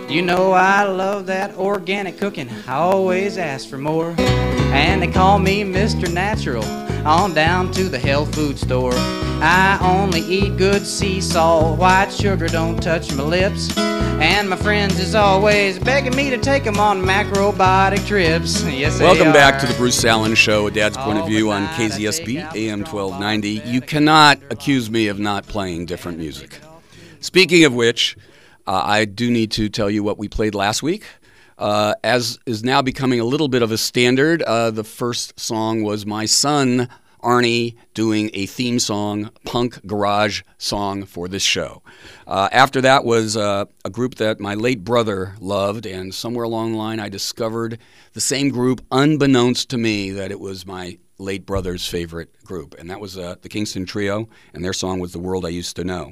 You know I love that organic cooking, I always ask for more. And they call me Mr. Natural, on down to the health food store. I only eat good sea salt, white sugar don't touch my lips. And my friends is always begging me to take them on macrobiotic trips. Yes, Welcome back to the Bruce Allen Show, A Dad's Point of View on KZSB, AM 1290. You cannot accuse me of not playing different music. Speaking of which, I do need to tell you what we played last week. As is now becoming a little bit of a standard, the first song was my son, Arnie, doing a theme song, punk garage song for this show. After that was a group that my late brother loved, and somewhere along the line I discovered the same group, unbeknownst to me, that it was my late brother's favorite group, and that was the Kingston Trio, and their song was The World I Used to Know.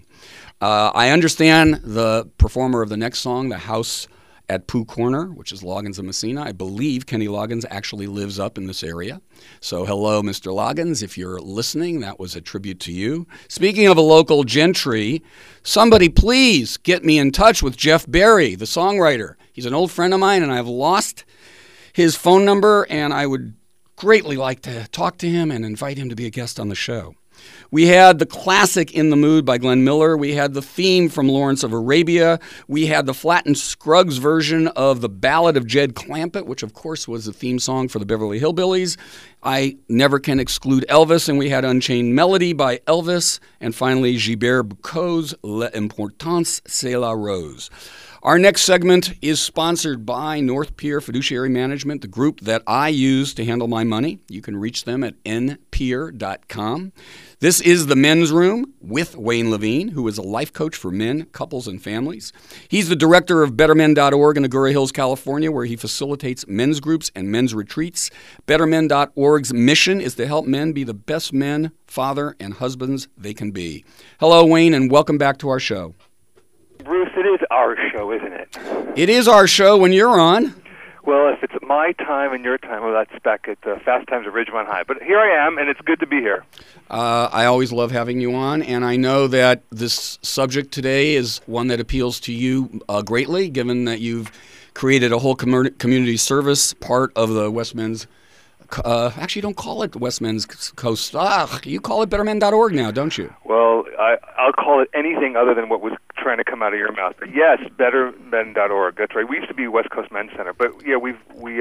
I understand the performer of the next song, The House at Pooh Corner, which is Loggins of Messina. I believe Kenny Loggins actually lives up in this area. So hello, Mr. Loggins. If you're listening, that was a tribute to you. Speaking of a local gentry, somebody please get me in touch with Jeff Berry, the songwriter. He's an old friend of mine, and I've lost his phone number, and I would greatly like to talk to him and invite him to be a guest on the show. We had the classic In the Mood by Glenn Miller. We had the theme from Lawrence of Arabia. We had the Flatt and Scruggs version of the Ballad of Jed Clampett, which of course was the theme song for the Beverly Hillbillies. I never can exclude Elvis, and we had Unchained Melody by Elvis. And finally, Gilbert Bécaud's L'Importance c'est la rose. Our next segment is sponsored by North Pier Fiduciary Management, the group that I use to handle my money. You can reach them at npier.com. This is the Men's Room with Wayne Levine, who is a life coach for men, couples, and families. He's the director of BetterMen.org in Agoura Hills, California, where he facilitates men's groups and men's retreats. BetterMen.org's mission is to help men be the best men, father, and husbands they can be. Hello, Wayne, and welcome back to our show. Bruce, it is our show, isn't it? It is our show when you're on. Well, if it's my time and your time, well, that's back at Fast Times at Ridgemont High. But here I am, and it's good to be here. I always love having you on, and I know that this subject today is one that appeals to you greatly, given that you've created a whole community service part of the West Men's. Actually, don't call it West Men's Coast. You call it BetterMen.org now, don't you? Well, I'll call it anything other than what was trying to come out of your mouth. But yes, BetterMen.org. That's right. We used to be West Coast Men's Center, but yeah, we've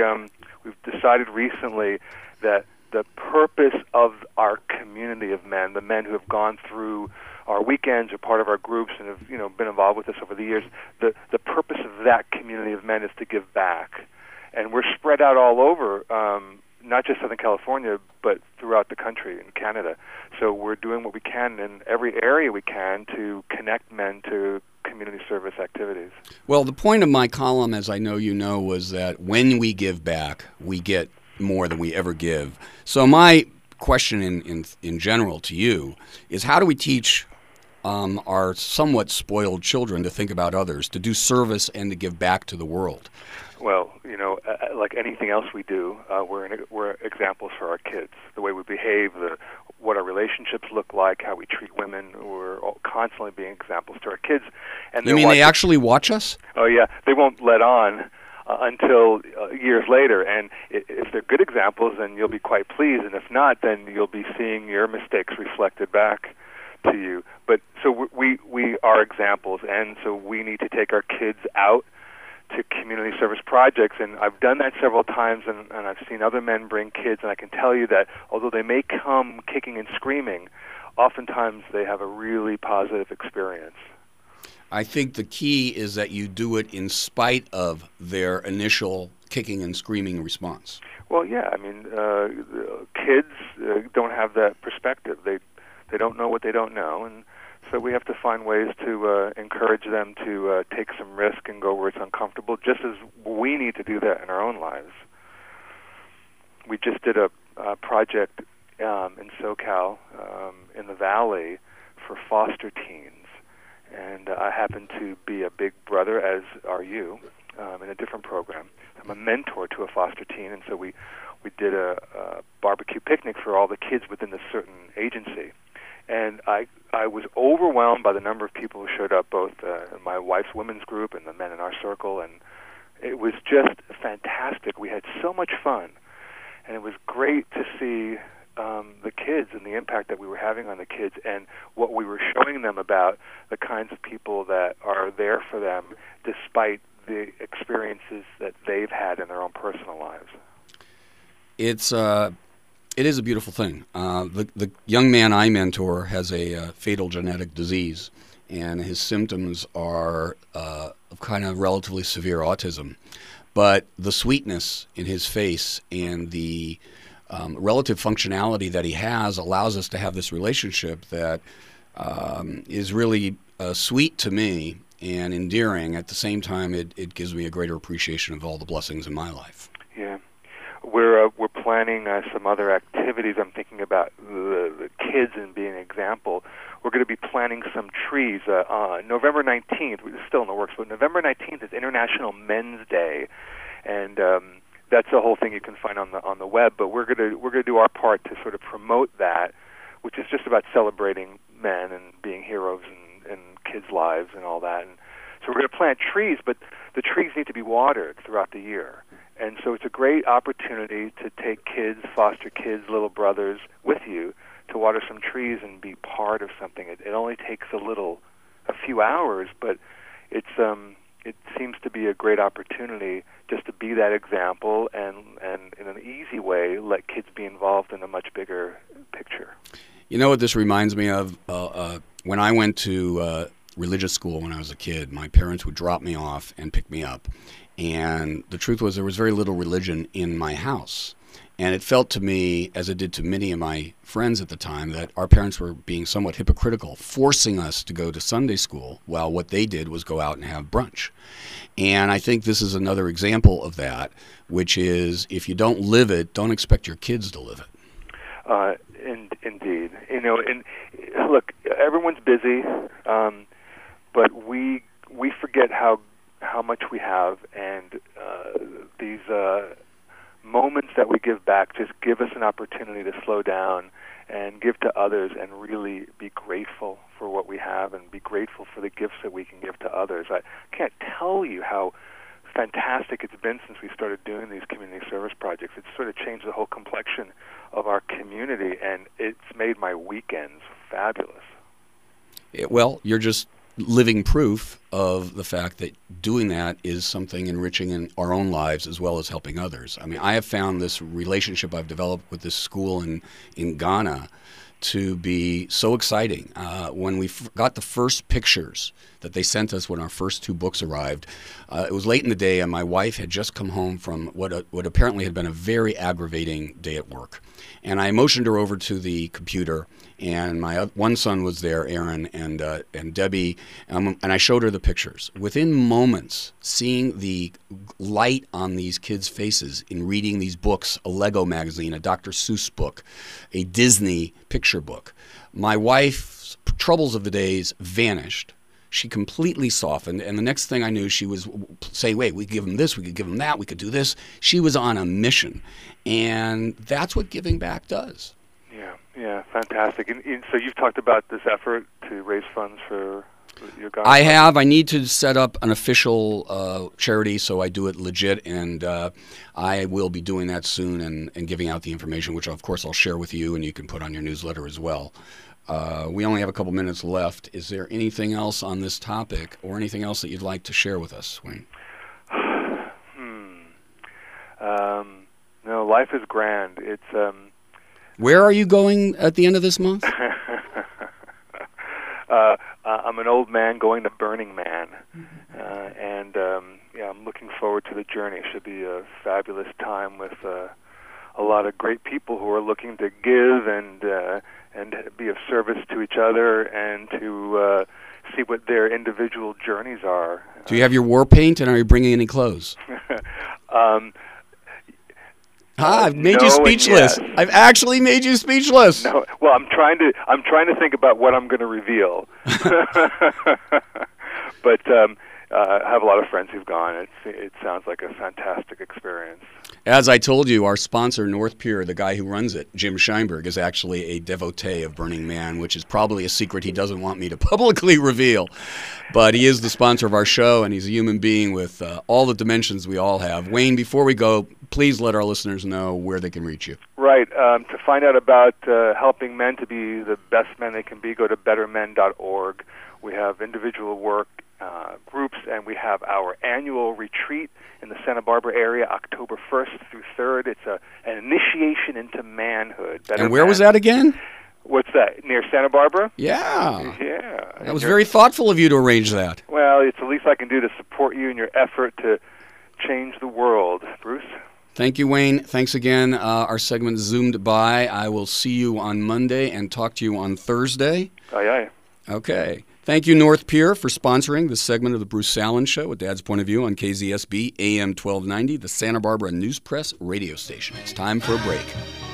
decided recently that the purpose of our community of men, the men who have gone through our weekends or part of our groups and have been involved with us over the years, the purpose of that community of men is to give back, and we're spread out all over. Not just Southern California, but throughout the country and Canada. So we're doing what we can in every area we can to connect men to community service activities. Well, the point of my column, as I know you know, was that when we give back, we get more than we ever give. So my question in general to you is, how do we teach our somewhat spoiled children to think about others, to do service and to give back to the world? Well, like anything else we do, we're examples for our kids. The way we behave, what our relationships look like, how we treat women. We're constantly being examples to our kids. And you mean they actually watch us? Oh, yeah. They won't let on until years later. And if they're good examples, then you'll be quite pleased. And if not, then you'll be seeing your mistakes reflected back to you. But so we are examples, and so we need to take our kids out to community service projects, and I've done that several times, and I've seen other men bring kids, and I can tell you that although they may come kicking and screaming, oftentimes they have a really positive experience. I think the key is that you do it in spite of their initial kicking and screaming response. Well, yeah, I mean, kids don't have that perspective. They don't know what they don't know, and so we have to find ways to encourage them to take some risk and go where it's uncomfortable, just as we need to do that in our own lives. We just did a project in SoCal, in the Valley, for foster teens. And I happen to be a big brother, as are you, in a different program. I'm a mentor to a foster teen, and so we did a barbecue picnic for all the kids within a certain agency. And I was overwhelmed by the number of people who showed up, both in my wife's women's group and the men in our circle, and it was just fantastic. We had so much fun, and it was great to see the kids and the impact that we were having on the kids and what we were showing them about the kinds of people that are there for them despite the experiences that they've had in their own personal lives. It is a beautiful thing. The young man I mentor has a fatal genetic disease, and his symptoms are of kind of relatively severe autism. But the sweetness in his face and the relative functionality that he has allows us to have this relationship that is really sweet to me and endearing. At the same time, it gives me a greater appreciation of all the blessings in my life. Yeah. We're planning some other activities. I'm thinking about the kids and being an example. We're going to be planting some trees. November 19th, it's still in the works, but November 19th is International Men's Day, and that's the whole thing you can find on the web. But we're going to do our part to sort of promote that, which is just about celebrating men and being heroes in kids' lives and all that. And so we're going to plant trees, but the trees need to be watered throughout the year. And so it's a great opportunity to take kids, foster kids, little brothers with you to water some trees and be part of something. It only takes a few hours, but it seems to be a great opportunity just to be that example and in an easy way let kids be involved in a much bigger picture. You know what this reminds me of? When I went to religious school when I was a kid, my parents would drop me off and pick me up. And the truth was there was very little religion in my house. And it felt to me, as it did to many of my friends at the time, that our parents were being somewhat hypocritical, forcing us to go to Sunday school while what they did was go out and have brunch. And I think this is another example of that, which is if you don't live it, don't expect your kids to live it. Indeed. You know, and look, everyone's busy, but we forget how much we have, and these moments that we give back just give us an opportunity to slow down and give to others and really be grateful for what we have and be grateful for the gifts that we can give to others. I can't tell you how fantastic it's been since we started doing these community service projects. It's sort of changed the whole complexion of our community, and it's made my weekends fabulous. Well, you're just living proof of the fact that doing that is something enriching in our own lives as well as helping others. I mean, I have found this relationship I've developed with this school in Ghana to be so exciting. When we got the first pictures that they sent us when our first two books arrived, it was late in the day, and my wife had just come home from what apparently had been a very aggravating day at work. And I motioned her over to the computer, and my one son was there, Aaron, and Debbie, and I showed her the pictures. Within moments, seeing the light on these kids' faces in reading these books, a Lego magazine, a Dr. Seuss book, a Disney picture book, my wife's troubles of the days vanished. She completely softened, and the next thing I knew, she was saying, wait, we could give them this, we could give them that, we could do this. She was on a mission, and that's what giving back does. Yeah, fantastic. And so you've talked about this effort to raise funds for your Ghana. I have. I need to set up an official charity, so I do it legit, and I will be doing that soon and giving out the information, which, of course, I'll share with you, and you can put on your newsletter as well. We only have a couple minutes left. Is there anything else on this topic or anything else that you'd like to share with us, Wayne? No, life is grand. It's Where are you going at the end of this month? I'm an old man going to Burning Man, and I'm looking forward to the journey. It should be a fabulous time with a lot of great people who are looking to give and be of service to each other and to see what their individual journeys are. Do you have your war paint, and are you bringing any clothes? I've made you speechless. Yes. I've actually made you speechless. No, well, I'm trying to think about what I'm going to reveal. But I have a lot of friends who've gone. It sounds like a fantastic experience. As I told you, our sponsor, North Pier, the guy who runs it, Jim Scheinberg, is actually a devotee of Burning Man, which is probably a secret he doesn't want me to publicly reveal. But he is the sponsor of our show, and he's a human being with all the dimensions we all have. Wayne, before we go, please let our listeners know where they can reach you. Right. To find out about helping men to be the best men they can be, go to bettermen.org. We have individual work groups, and we have our annual retreat in the Santa Barbara area, October 1st through 3rd. It's an initiation into manhood. And where was that again? What's that? Near Santa Barbara? Yeah. Yeah. That was very thoughtful of you to arrange that. Well, it's the least I can do to support you in your effort to change the world. Bruce? Thank you, Wayne. Thanks again. Our segment zoomed by. I will see you on Monday and talk to you on Thursday. Aye, aye. Okay. Thank you, North Pier, for sponsoring this segment of the Bruce Salen Show, A Dad's Point of View on KZSB AM 1290, the Santa Barbara News Press radio station. It's time for a break.